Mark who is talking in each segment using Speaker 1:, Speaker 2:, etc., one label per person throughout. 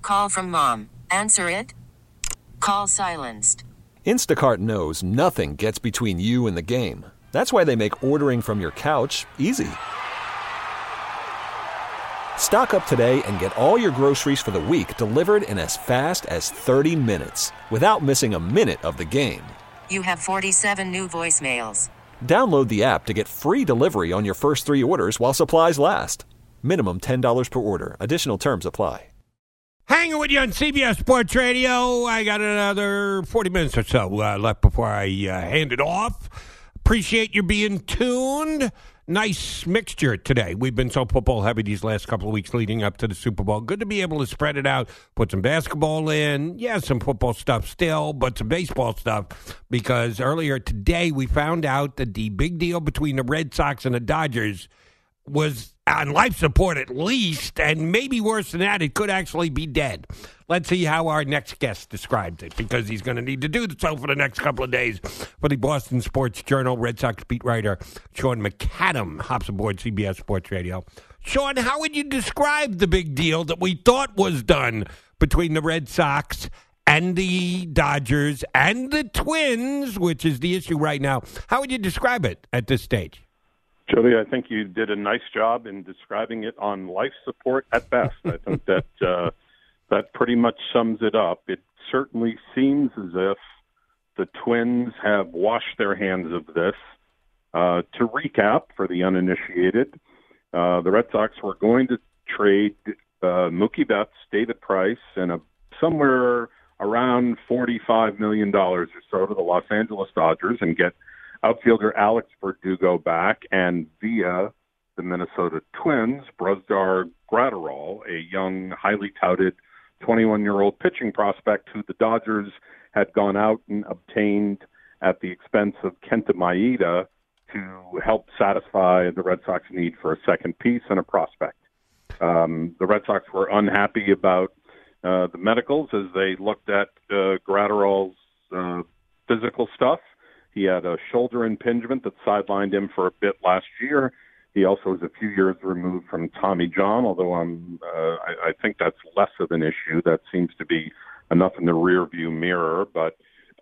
Speaker 1: Call from mom. Answer it. Call silenced.
Speaker 2: Instacart knows nothing gets between you and the game. That's why they make ordering from your couch easy. Stock up today and get all your groceries for the week delivered in as fast as 30 minutes without missing a minute of the game.
Speaker 1: You have 47 new voicemails.
Speaker 2: Download the app to get free delivery on your first 3 orders while supplies last. Minimum $10 per order. Additional terms apply.
Speaker 3: Hanging with you on CBS Sports Radio. I got another 40 minutes or so left before I hand it off. Appreciate you being tuned. Nice mixture today. We've been so football heavy these last couple of weeks leading up to the Super Bowl. Good to be able to spread it out, put some basketball in. Yeah, some football stuff still, but some baseball stuff. Because earlier today we found out that the big deal between the Red Sox and the Dodgers was on life support at least, and maybe worse than that, it could actually be dead. Let's see how our next guest describes it, because he's going to need to do so for the next couple of days. For the Boston Sports Journal, Red Sox beat writer Sean McAdam hops aboard CBS Sports Radio. Sean, how would you describe the big deal that we thought was done between the Red Sox and the Dodgers and the Twins, which is the issue right now? How would you describe it at this stage?
Speaker 4: Jody, I think you did a nice job in describing it on life support at best. I think that that pretty much sums it up. It certainly seems as if the Twins have washed their hands of this. To recap, for the uninitiated, the Red Sox were going to trade Mookie Betts, David Price, and somewhere around $45 million or so to the Los Angeles Dodgers and get outfielder Alex Verdugo back, and via the Minnesota Twins, Brusdar Graterol, a young, highly touted 21-year-old pitching prospect who the Dodgers had gone out and obtained at the expense of Kenta Maeda to help satisfy the Red Sox need for a second piece and a prospect. The Red Sox were unhappy about the medicals as they looked at Graterol's physical stuff. He had a shoulder impingement that sidelined him for a bit last year. He also is a few years removed from Tommy John, although I think that's less of an issue. That seems to be enough in the rearview mirror. But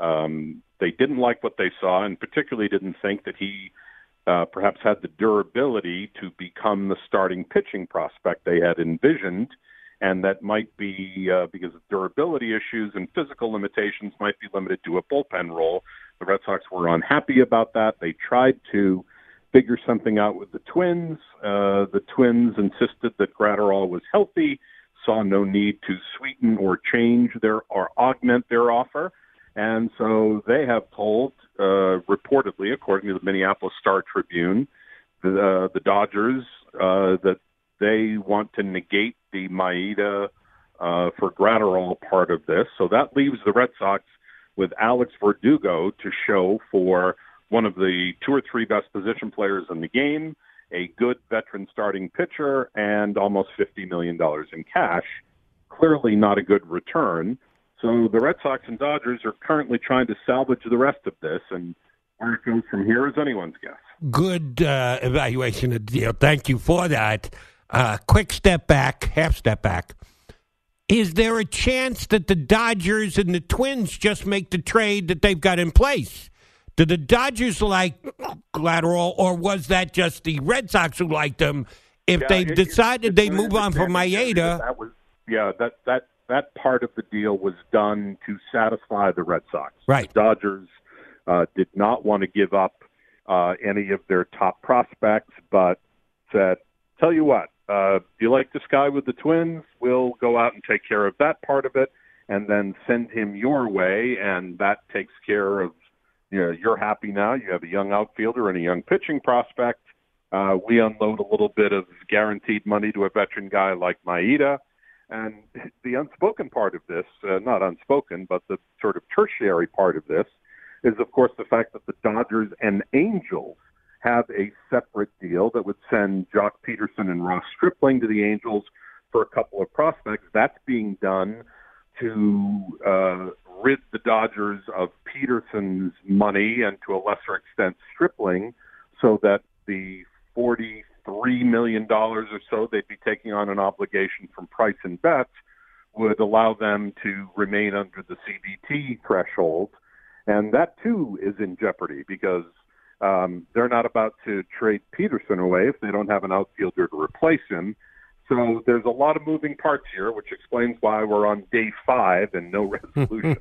Speaker 4: they didn't like what they saw, and particularly didn't think that he perhaps had the durability to become the starting pitching prospect they had envisioned. And that might be because of durability issues and physical limitations, might be limited to a bullpen role. The Red Sox were unhappy about that. They tried to figure something out with the Twins. The Twins insisted that Graterol was healthy, saw no need to sweeten or change or augment their offer. And so they have told, reportedly, according to the Minneapolis Star-Tribune, the Dodgers that they want to negate the Maeda for Graterol part of this. So that leaves the Red Sox with Alex Verdugo to show for one of the 2 or 3 best position players in the game, a good veteran starting pitcher, and almost $50 million in cash. Clearly not a good return. So the Red Sox and Dodgers are currently trying to salvage the rest of this, and where it goes from here is anyone's guess.
Speaker 3: Good evaluation of the deal. Thank you for that. Quick step back, half step back. Is there a chance that the Dodgers and the Twins just make the trade that they've got in place? Did the Dodgers like Graterol, or was that just the Red Sox who liked him? If they decided they move on from Maeda,
Speaker 4: that part of the deal was done to satisfy the Red Sox.
Speaker 3: Right.
Speaker 4: The Dodgers did not want to give up any of their top prospects, but said, "Tell you what, do you like this guy with the Twins? We'll go out and take care of that part of it, and then send him your way, and that takes care of, you're happy now. You have a young outfielder and a young pitching prospect. We unload a little bit of guaranteed money to a veteran guy like Maeda." And the unspoken part of this, not unspoken, but the sort of tertiary part of this, is, of course, the fact that the Dodgers and Angels have a separate deal that would send Jock Peterson and Ross Stripling to the Angels for a couple of prospects. That's being done to rid the Dodgers of Peterson's money and, to a lesser extent, Stripling, so that the $43 million or so they'd be taking on an obligation from Price and Betts would allow them to remain under the CBT threshold. And that, too, is in jeopardy because they're not about to trade Peterson away if they don't have an outfielder to replace him. So there's a lot of moving parts here, which explains why we're on day 5 and no resolution.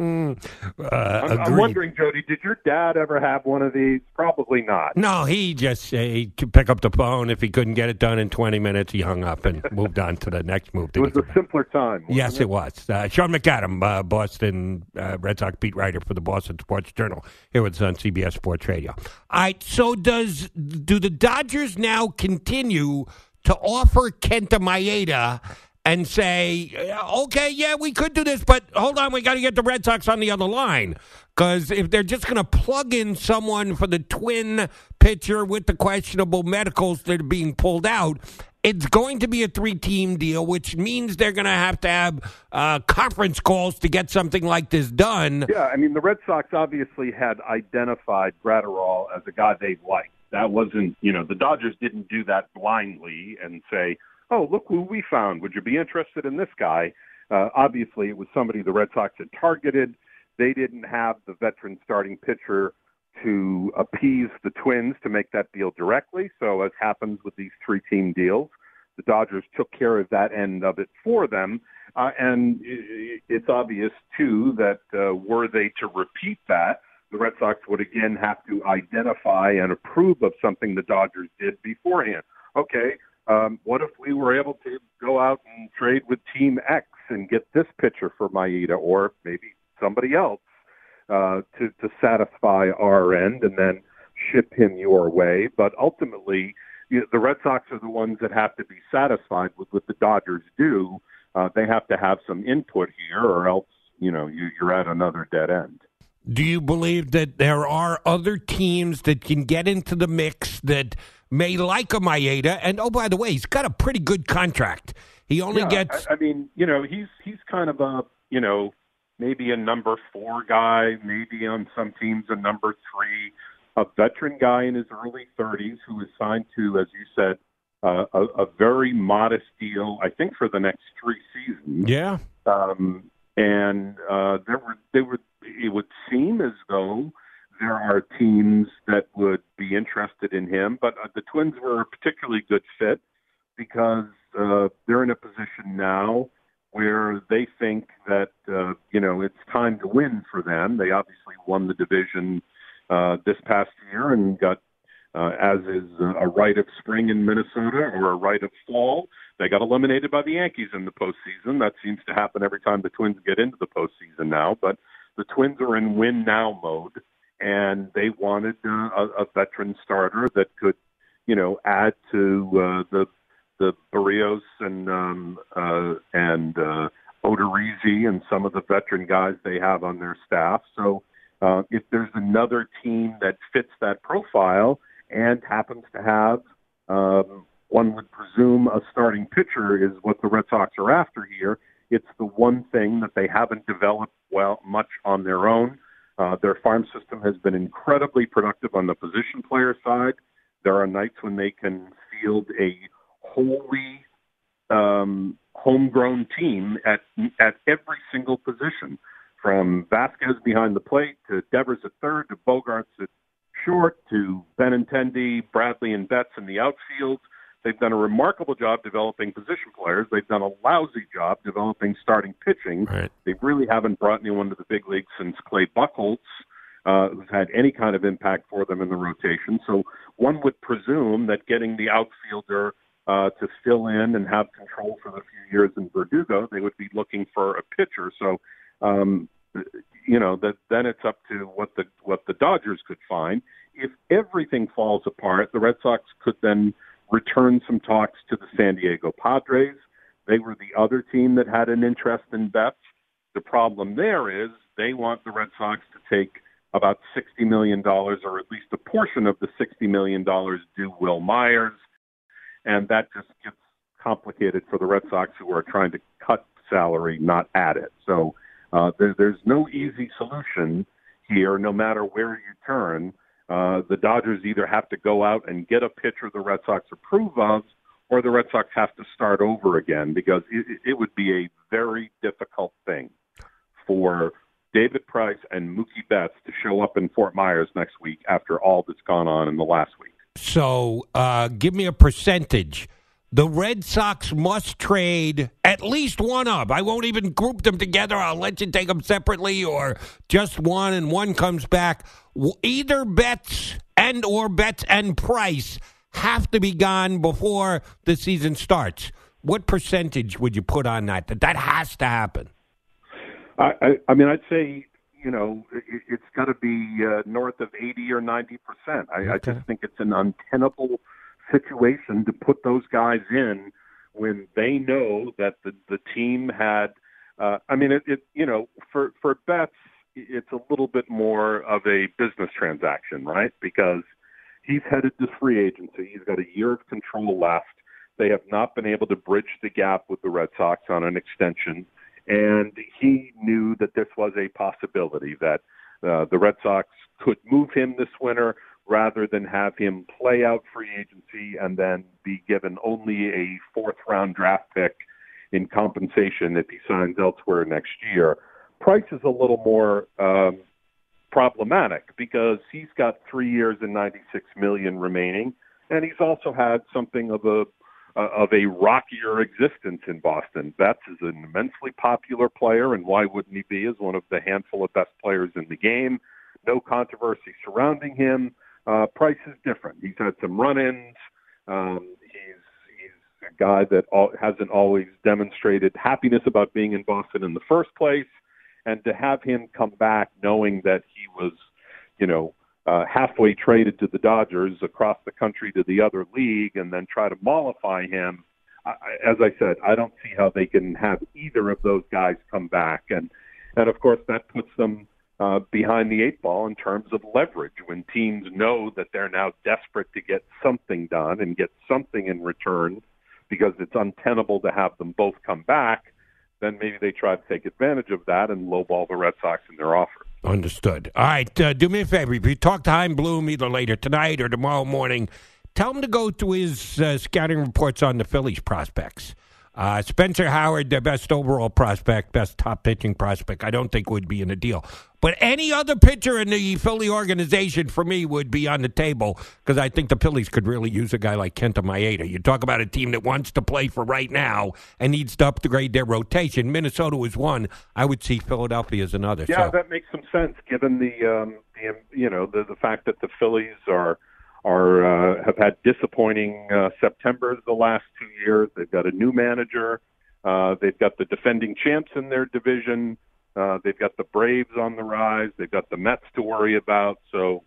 Speaker 4: I'm wondering, Jody, did your dad ever have one of these? Probably not.
Speaker 3: No, he just he could pick up the phone. If he couldn't get it done in 20 minutes, he hung up and moved on to the next move.
Speaker 4: It was a simpler time.
Speaker 3: Yes, it was. Sean McAdam, Boston Red Sox beat writer for the Boston Sports Journal, here with us on CBS Sports Radio. All right, so do the Dodgers now continue to offer Kenta Maeda and say, okay, yeah, we could do this, but hold on, we got to get the Red Sox on the other line? Because if they're just going to plug in someone for the Twin pitcher with the questionable medicals that are being pulled out, it's going to be a 3-team deal, which means they're going to have conference calls to get something like this done.
Speaker 4: Yeah, I mean, the Red Sox obviously had identified Gratterall as a guy they liked. That wasn't, the Dodgers didn't do that blindly and say, oh, look who we found. Would you be interested in this guy? Obviously, it was somebody the Red Sox had targeted. They didn't have the veteran starting pitcher to appease the Twins to make that deal directly. So as happens with these 3-team deals, the Dodgers took care of that end of it for them. And it's obvious, too, that were they to repeat that, the Red Sox would again have to identify and approve of something the Dodgers did beforehand. Okay, what if we were able to go out and trade with Team X and get this pitcher for Maeda or maybe somebody else to satisfy our end and then ship him your way? But ultimately, the Red Sox are the ones that have to be satisfied with what the Dodgers do. They have to have some input here or else, you're at another dead end.
Speaker 3: Do you believe that there are other teams that can get into the mix that may like a Maeda? And, oh, by the way, he's got a pretty good contract. He only gets...
Speaker 4: I mean, he's kind of a, maybe a number 4 guy, maybe on some teams a number 3, a veteran guy in his early 30s who is signed to, as you said, a very modest deal, I think, for the next 3 seasons.
Speaker 3: Yeah.
Speaker 4: It would seem as though there are teams that would be interested in him, but the Twins were a particularly good fit because they're in a position now where they think that, it's time to win for them. They obviously won the division this past year and got, as is a rite of spring in Minnesota or a rite of fall, they got eliminated by the Yankees in the postseason. That seems to happen every time the Twins get into the postseason now, but the Twins are in win-now mode, and they wanted a veteran starter that could, add to the Barrios and Odorizzi and some of the veteran guys they have on their staff. So if there's another team that fits that profile and happens to have, one would presume a starting pitcher is what the Red Sox are after here. It's the one thing that they haven't developed much on their own. Their farm system has been incredibly productive on the position player side. There are nights when they can field a wholly homegrown team at every single position, from Vasquez behind the plate to Devers at third to Bogarts at short to Benintendi, Bradley, and Betts in the outfield. They've done a remarkable job developing position players. They've done a lousy job developing starting pitching.
Speaker 3: Right.
Speaker 4: They really haven't brought anyone to the big leagues since Clay Buchholz, who's had any kind of impact for them in the rotation. So one would presume that getting the outfielder to fill in and have control for the few years in Verdugo, they would be looking for a pitcher. So, that then it's up to what the Dodgers could find. If everything falls apart, the Red Sox could then return some talks to the San Diego Padres. They were the other team that had an interest in Betts. The problem there is they want the Red Sox to take about $60 million, or at least a portion of the $60 million due Will Myers, and that just gets complicated for the Red Sox, who are trying to cut salary, not add it. So there's no easy solution here, no matter where you turn. The Dodgers either have to go out and get a pitcher the Red Sox approve of, or the Red Sox have to start over again, because it would be a very difficult thing for David Price and Mookie Betts to show up in Fort Myers next week after all that's gone on in the last week.
Speaker 3: So give me a percentage. The Red Sox must trade at least one of. I won't even group them together. I'll let you take them separately, or just one and one comes back. Either Betts and Price have to be gone before the season starts. What percentage would you put on that has to happen?
Speaker 4: I mean, I'd say, it's got to be north of 80 or 90%. I just think it's an untenable situation to put those guys in when they know that the team had. For Betts, it's a little bit more of a business transaction, right? Because he's headed to free agency. He's got a year of control left. They have not been able to bridge the gap with the Red Sox on an extension. And he knew that this was a possibility, that the Red Sox could move him this winter rather than have him play out free agency and then be given only a fourth-round draft pick in compensation if he signs elsewhere next year. Price is a little more problematic because he's got 3 years and $96 million remaining, and he's also had something of a rockier existence in Boston. Betts is an immensely popular player, and why wouldn't he be, as one of the handful of best players in the game? No controversy surrounding him. Price is different. He's had some run-ins. He's a guy that hasn't always demonstrated happiness about being in Boston in the first place, and to have him come back knowing that he was, halfway traded to the Dodgers across the country to the other league and then try to mollify him. As I said, I don't see how they can have either of those guys come back. And of course, that puts them behind the eight ball in terms of leverage. When teams know that they're now desperate to get something done and get something in return because it's untenable to have them both come back, then maybe they try to take advantage of that and lowball the Red Sox in their offer.
Speaker 3: Understood. All right, do me a favor. If you talk to Chaim Bloom either later tonight or tomorrow morning, tell him to go to his scouting reports on the Phillies prospects. Spencer Howard, their best overall prospect, best top pitching prospect, I don't think would be in a deal. But any other pitcher in the Philly organization, for me, would be on the table because I think the Phillies could really use a guy like Kenta Maeda. You talk about a team that wants to play for right now and needs to upgrade their rotation. Minnesota was one. I would see Philadelphia as another.
Speaker 4: Yeah, that makes some sense given the fact that the Phillies have had disappointing Septembers the last 2 years. They've got a new manager. They've got the defending champs in their division. They've got the Braves on the rise. They've got the Mets to worry about. So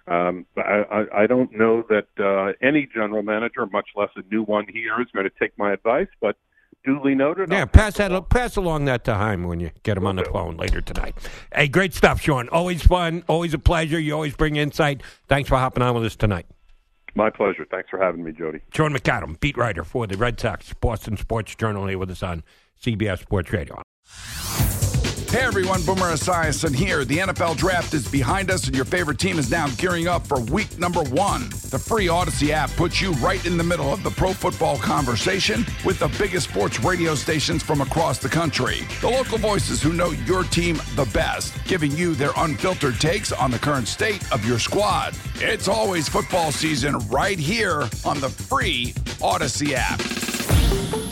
Speaker 4: I don't know that any general manager, much less a new one here, is going to take my advice, but duly noted.
Speaker 3: Yeah, pass along that to Chaim when you get him on the phone later tonight. Hey, great stuff, Sean. Always fun, always a pleasure. You always bring insight. Thanks for hopping on with us tonight.
Speaker 4: My pleasure. Thanks for having me, Jody.
Speaker 3: Sean McAdam, beat writer for the Red Sox, Boston Sports Journal, here with us on CBS Sports Radio.
Speaker 5: Hey everyone, Boomer Esiason here. The NFL Draft is behind us and your favorite team is now gearing up for week number 1. The free Odyssey app puts you right in the middle of the pro football conversation with the biggest sports radio stations from across the country. The local voices who know your team the best, giving you their unfiltered takes on the current state of your squad. It's always football season right here on the free Odyssey app.